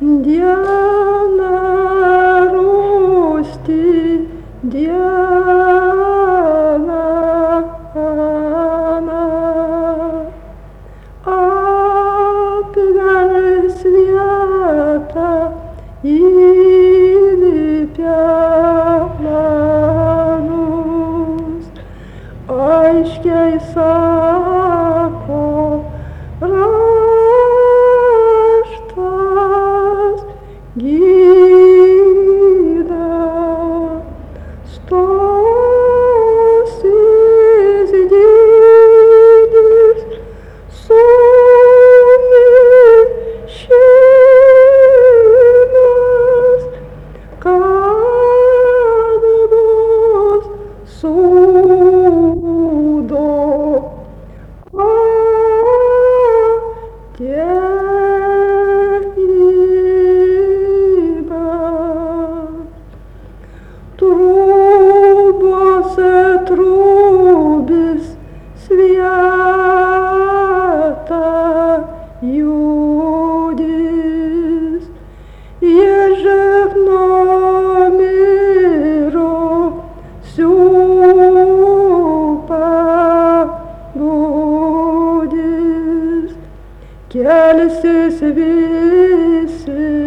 Diena rūsti, diena ana, apgal svietą įlipę manus, aiškiai sako raštas gyda, stosis didis sumišimas, kad bus sūdo ateiba. Trūbose trūbis svieta judis, Ježevno mirusių pabudis, kelsis visi